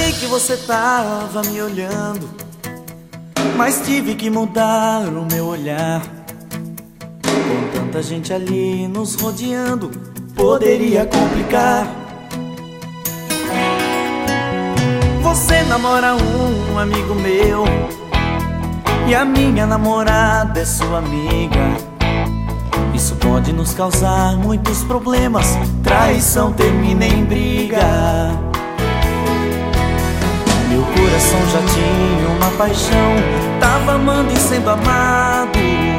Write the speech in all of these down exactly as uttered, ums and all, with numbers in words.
Saquei que você tava me olhando, mas tive que mudar o meu olhar. Com tanta gente ali nos rodeando, poderia complicar. Você namora um amigo meu, e a minha namorada é sua amiga. Isso pode nos causar muitos problemas, traição termina em briga. Meu coração já tinha uma paixão, tava amando e sendo amado.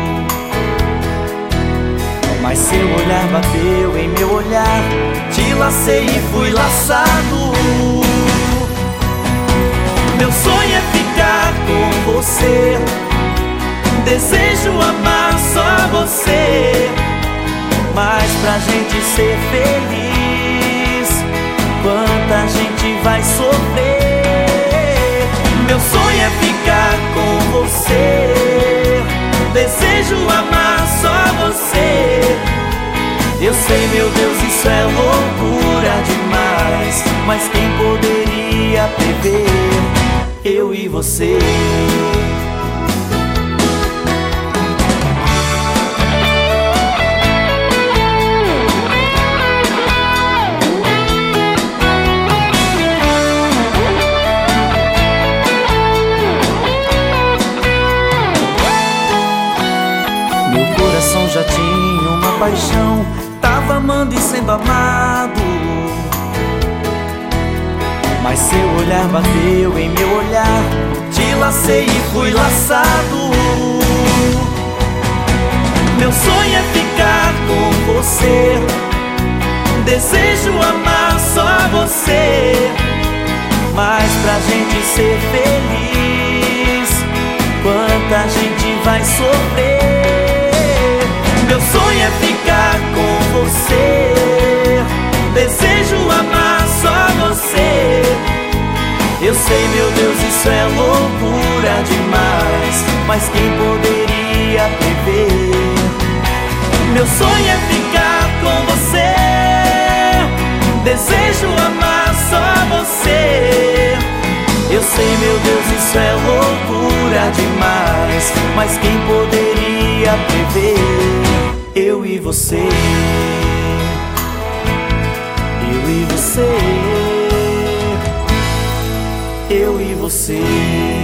Mas seu olhar bateu em meu olhar, te lacei e fui laçado. Meu sonho é ficar com você, desejo amar só você. Mas pra gente ser feliz, quanta gente vai sofrer. Meu sonho é ficar com você, desejo amar só você. Eu sei, meu Deus, isso é loucura demais, mas quem poderia prever? Eu e você. Meu coração já tinha uma paixão, tava amando e sendo amado. Mas seu olhar bateu em meu olhar, te lacei e fui laçado. Meu sonho é ficar com você, desejo amar só você. Mas pra gente ser feliz, quanta gente vai sofrer. Meu sonho é ficar com você, desejo amar só você. Eu sei, meu Deus, isso é loucura demais, mas quem poderia prever? Meu sonho é ficar com você, desejo amar só você. Eu sei, meu Deus, isso é loucura demais, mas quem poderia prever? Eu e você, eu e você, eu e você.